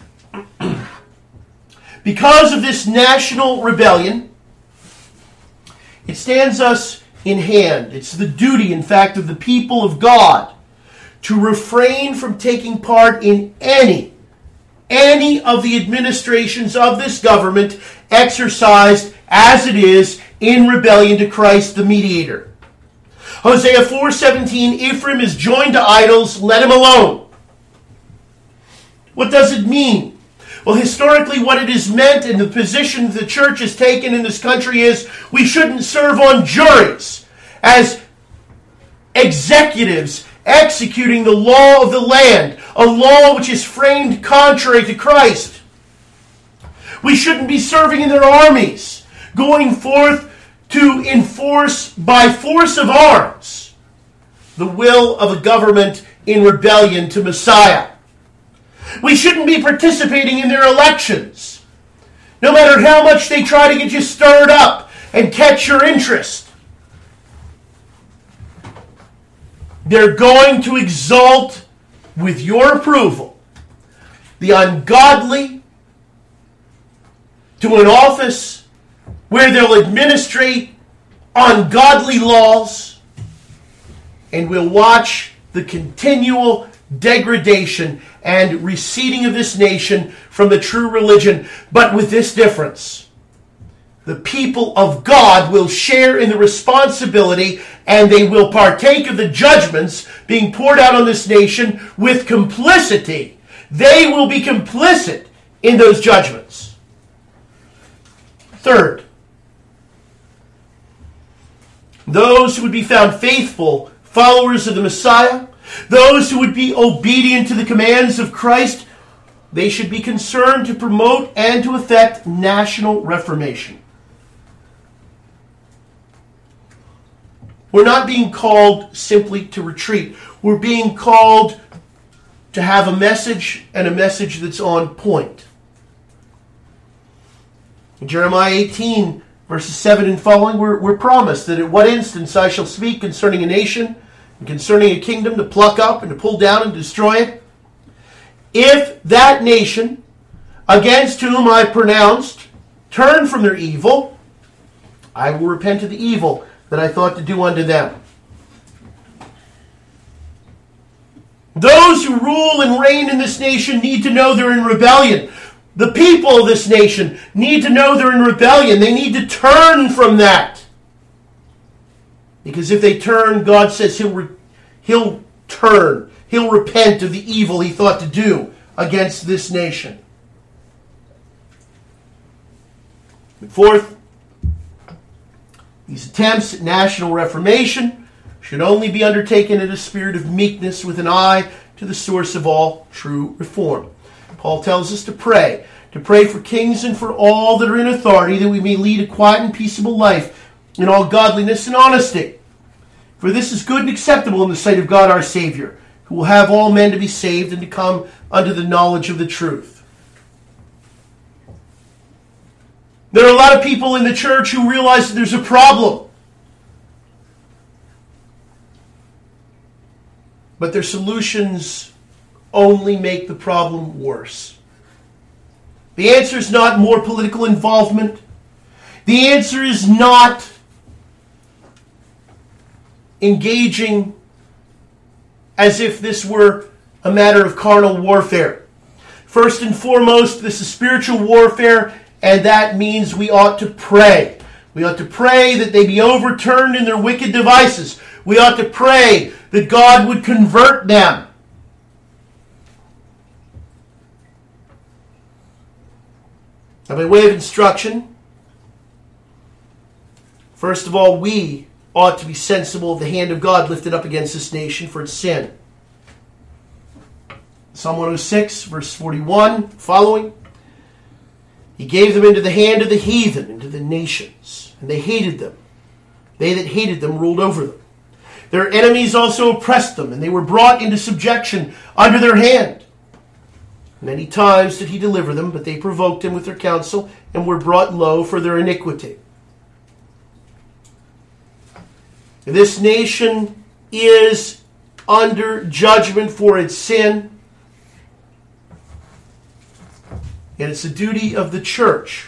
because of this national rebellion, it stands us in hand. It's the duty, in fact, of the people of God to refrain from taking part in any of the administrations of this government exercised as it is in rebellion to Christ the mediator. Hosea 4:17, Ephraim is joined to idols, let him alone. What does it mean? Well, historically, what it has meant, and the position the church has taken in this country, is we shouldn't serve on juries as executives executing the law of the land, a law which is framed contrary to Christ. We shouldn't be serving in their armies, going forth to enforce by force of arms the will of a government in rebellion to Messiah. We shouldn't be participating in their elections, no matter how much they try to get you stirred up and catch your interest. They're going to exalt, with your approval, the ungodly to an office where they'll administrate ungodly laws, and we'll watch the continual degradation and receding of this nation from the true religion, but with this difference: the people of God will share in the responsibility, and they will partake of the judgments being poured out on this nation with complicity. They will be complicit in those judgments. Third, those who would be found faithful followers of the Messiah, those who would be obedient to the commands of Christ, they should be concerned to promote and to effect national reformation. We're not being called simply to retreat. We're being called to have a message, and a message that's on point. In Jeremiah 18, verses 7 and following, we're promised that at what instance I shall speak concerning a nation and concerning a kingdom, to pluck up and to pull down and destroy it. If that nation, against whom I pronounced, turn from their evil, I will repent of the evil that I thought to do unto them. Those who rule and reign in this nation need to know they're in rebellion. The people of this nation need to know they're in rebellion. They need to turn from that. Because if they turn, God says he'll turn. He'll repent of the evil he thought to do against this nation. And fourth, these attempts at national reformation should only be undertaken in a spirit of meekness, with an eye to the source of all true reform. Paul tells us to pray for kings and for all that are in authority, that we may lead a quiet and peaceable life in all godliness and honesty. For this is good and acceptable in the sight of God our Savior, who will have all men to be saved and to come unto the knowledge of the truth. There are a lot of people in the church who realize that there's a problem, but their solutions only make the problem worse. The answer is not more political involvement. The answer is not engaging as if this were a matter of carnal warfare. First and foremost, this is spiritual warfare, and that means we ought to pray. We ought to pray that they be overturned in their wicked devices. We ought to pray that God would convert them. Now, by way of instruction, first of all, we ought to be sensible of the hand of God lifted up against this nation for its sin. Psalm 106, verse 41, following. He gave them into the hand of the heathen, into the nations, and they hated them. They that hated them ruled over them. Their enemies also oppressed them, and they were brought into subjection under their hand. Many times did he deliver them, but they provoked him with their counsel, and were brought low for their iniquity. This nation is under judgment for its sin. And it's the duty of the church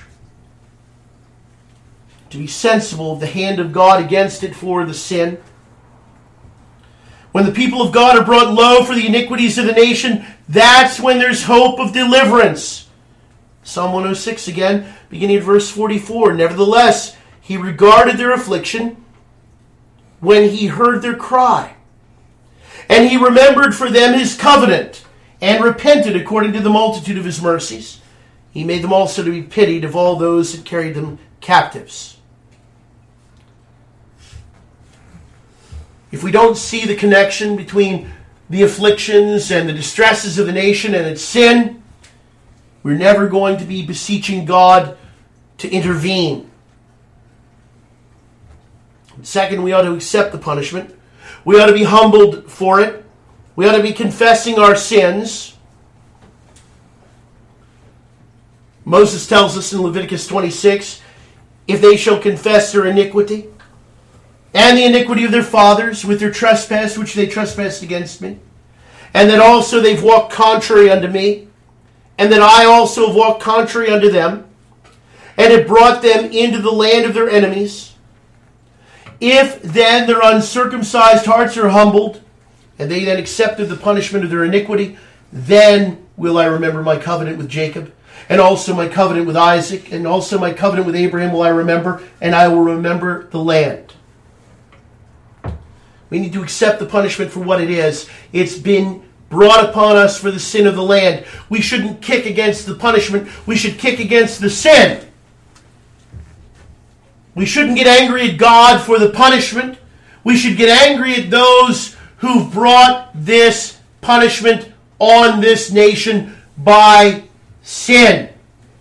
to be sensible of the hand of God against it for the sin. When the people of God are brought low for the iniquities of the nation, that's when there's hope of deliverance. Psalm 106 again, beginning at verse 44. Nevertheless, he regarded their affliction when he heard their cry. And he remembered for them his covenant, and repented according to the multitude of his mercies. He made them also to be pitied of all those that carried them captives. If we don't see the connection between the afflictions and the distresses of the nation and its sin, we're never going to be beseeching God to intervene. Second, we ought to accept the punishment. We ought to be humbled for it. We ought to be confessing our sins. Moses tells us in Leviticus 26, if they shall confess their iniquity and the iniquity of their fathers with their trespass which they trespassed against me, and that also they've walked contrary unto me, and that I also have walked contrary unto them, and have brought them into the land of their enemies, if then their uncircumcised hearts are humbled, and they then accepted the punishment of their iniquity, then will I remember my covenant with Jacob, and also my covenant with Isaac, and also my covenant with Abraham will I remember, and I will remember the land. We need to accept the punishment for what it is. It's been brought upon us for the sin of the land. We shouldn't kick against the punishment. We should kick against the sin. We shouldn't get angry at God for the punishment. We should get angry at those who've brought this punishment on this nation by sin.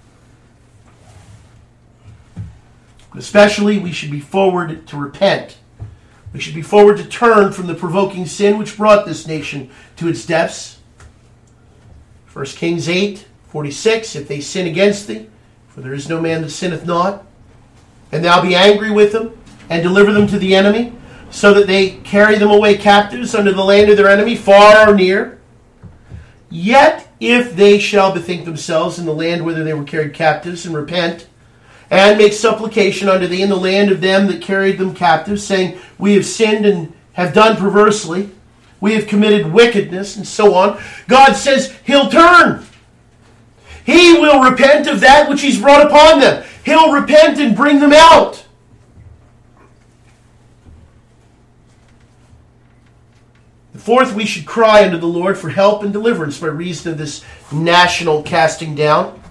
Especially, we should be forward to repent. We should be forward to turn from the provoking sin which brought this nation to its depths. 1 Kings 8:46, if they sin against thee, for there is no man that sinneth not, and thou be angry with them, and deliver them to the enemy, so that they carry them away captives unto the land of their enemy, far or near. Yet if they shall bethink themselves in the land whither they were carried captives, and repent, and make supplication unto thee in the land of them that carried them captives, saying, we have sinned and have done perversely, we have committed wickedness, and so on. God says he'll turn. He will repent of that which he's brought upon them. He'll repent and bring them out. Fourth, we should cry unto the Lord for help and deliverance by reason of this national casting down.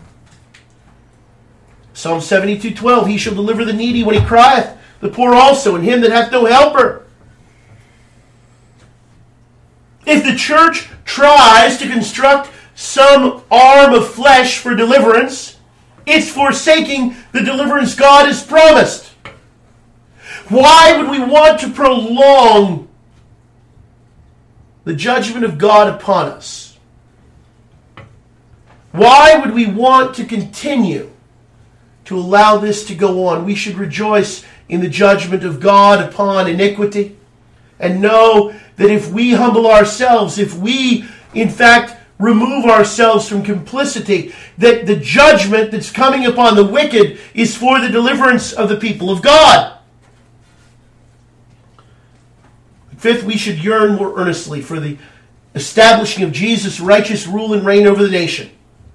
Psalm 72:12, he shall deliver the needy when he crieth, the poor also, and him that hath no helper. If the church tries to construct some arm of flesh for deliverance, it's forsaking the deliverance God has promised. Why would we want to prolong the judgment of God upon us? Why would we want to continue to allow this to go on? We should rejoice in the judgment of God upon iniquity and know that if we humble ourselves, if we in fact, remove ourselves from complicity, that the judgment that's coming upon the wicked is for the deliverance of the people of God. Fifth, we should yearn more earnestly for the establishing of Jesus' righteous rule and reign over the nation.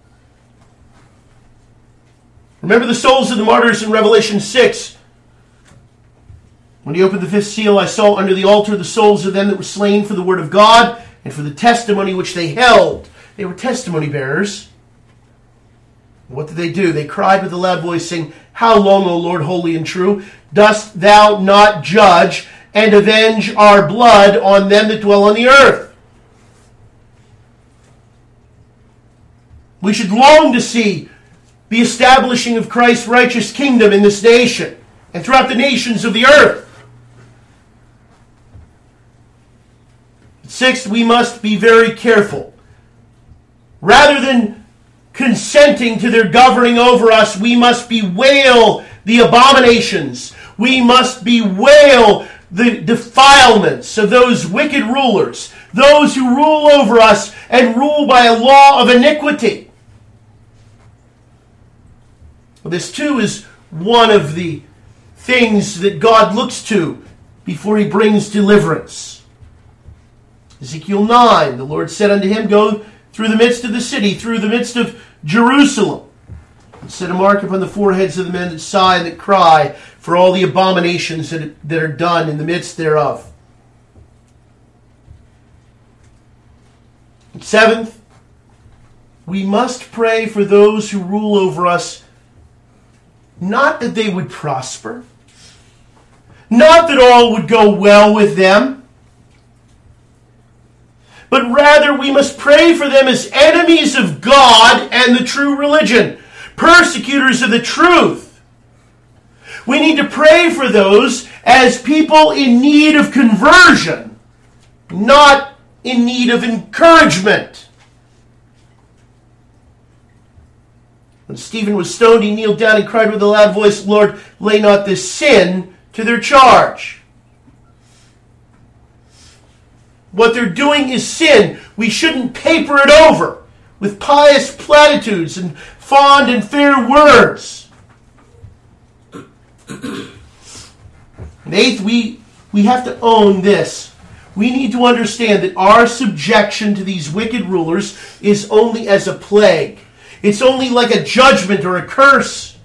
Remember the souls of the martyrs in Revelation 6. When he opened the fifth seal, I saw under the altar the souls of them that were slain for the word of God and for the testimony which they held. They were testimony bearers. What did they do? They cried with a loud voice, saying, How long, O Lord, holy and true, dost thou not judge and avenge our blood on them that dwell on the earth? We should long to see the establishing of Christ's righteous kingdom in this nation and throughout the nations of the earth. Sixth, we must be very careful. Rather than consenting to their governing over us, we must bewail the abominations. We must bewail the defilements of those wicked rulers, those who rule over us and rule by a law of iniquity. Well, this too is one of the things that God looks to before he brings deliverance. Ezekiel 9, the Lord said unto him, Go through the midst of the city, through the midst of Jerusalem, and set a mark upon the foreheads of the men that sigh and that cry for all the abominations that are done in the midst thereof. And seventh, we must pray for those who rule over us, not that they would prosper, not that all would go well with them, but rather we must pray for them as enemies of God and the true religion, persecutors of the truth. We need to pray for those as people in need of conversion, not in need of encouragement. When Stephen was stoned, he kneeled down and cried with a loud voice, Lord, lay not this sin to their charge. What they're doing is sin. We shouldn't paper it over with pious platitudes and fond and fair words. And eighth, we have to own this. We need to understand that our subjection to these wicked rulers is only as a plague. It's only like a judgment or a curse.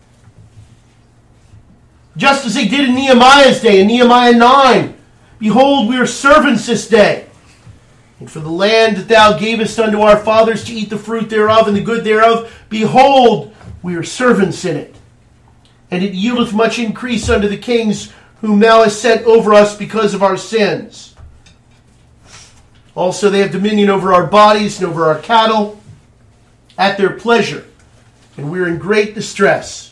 Just as they did in Nehemiah's day, in Nehemiah 9. Behold, we are servants this day. And for the land that thou gavest unto our fathers to eat the fruit thereof and the good thereof, behold, we are servants in it. And it yieldeth much increase unto the kings whom thou hast set over us because of our sins. Also they have dominion over our bodies and over our cattle at their pleasure. And we are in great distress.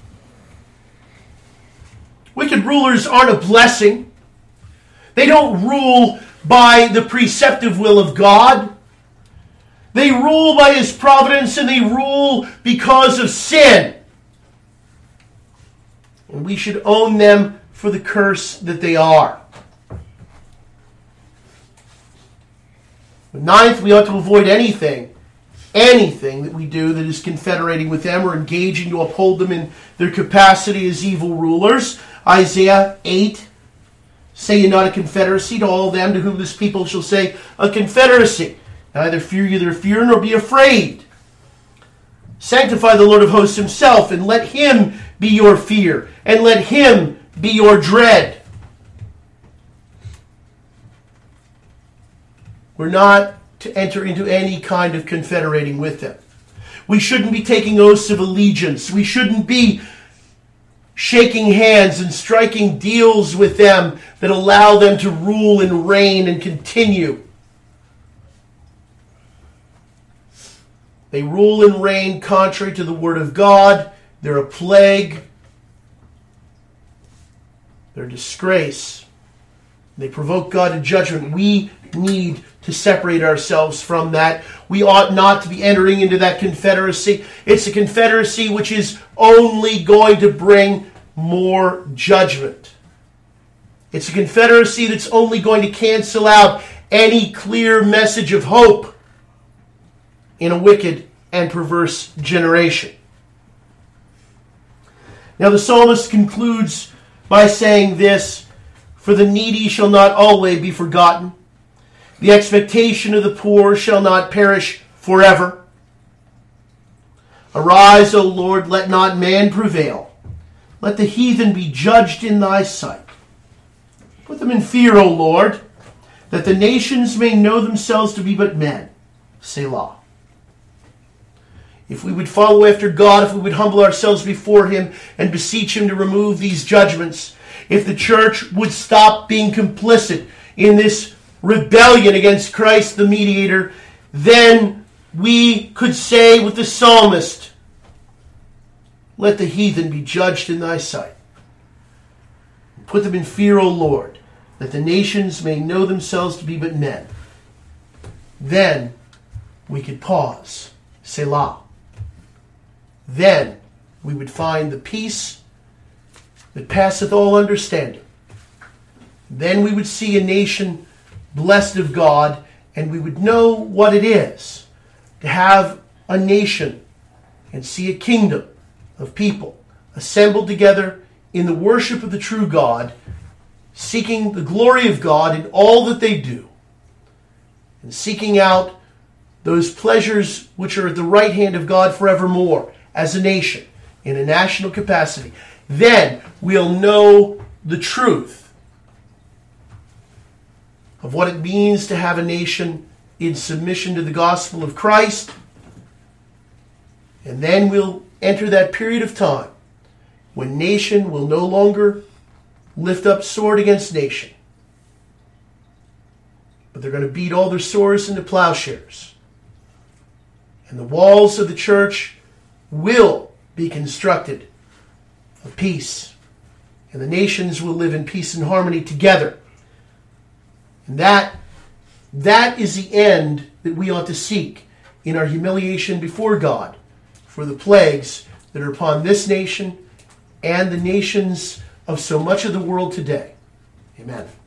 Wicked rulers aren't a blessing. They don't rule by the preceptive will of God. They rule by his providence, and they rule because of sin. And we should own them for the curse that they are. Ninth, we ought to avoid anything that we do that is confederating with them or engaging to uphold them in their capacity as evil rulers. Isaiah 8, say ye not a confederacy to all them to whom this people shall say a confederacy. Neither fear ye their fear, nor be afraid. Sanctify the Lord of hosts himself, and let him be your fear, and let him be your dread. We're not to enter into any kind of confederating with them. We shouldn't be taking oaths of allegiance. We shouldn't be shaking hands and striking deals with them that allow them to rule and reign and continue. They rule and reign contrary to the word of God. They're a plague. They're a disgrace. They provoke God to judgment. We need to separate ourselves from that. We ought not to be entering into that confederacy. It's a confederacy which is only going to bring more judgment. It's a confederacy that's only going to cancel out any clear message of hope. in a wicked and perverse generation. Now the psalmist concludes by saying this, "For the needy shall not always be forgotten. The expectation of the poor shall not perish forever. Arise, O Lord, let not man prevail. Let the heathen be judged in thy sight. Put them in fear, O Lord, that the nations may know themselves to be but men." Selah. If we would follow after God, if we would humble ourselves before Him and beseech Him to remove these judgments, if the church would stop being complicit in this rebellion against Christ the mediator, then we could say with the psalmist, "Let the heathen be judged in thy sight. Put them in fear, O Lord, that the nations may know themselves to be but men." Then we could pause, Selah. Then we would find the peace that passeth all understanding. Then we would see a nation blessed of God, and we would know what it is to have a nation and see a kingdom of people assembled together in the worship of the true God, seeking the glory of God in all that they do, and seeking out those pleasures which are at the right hand of God forevermore as a nation, in a national capacity. Then we'll know the truth of what it means to have a nation in submission to the gospel of Christ. And then we'll enter that period of time when nation will no longer lift up sword against nation, but they're going to beat all their swords into plowshares. And the walls of the church will be constructed of peace, and the nations will live in peace and harmony together. And that is the end that we ought to seek in our humiliation before God for the plagues that are upon this nation and the nations of so much of the world today. Amen.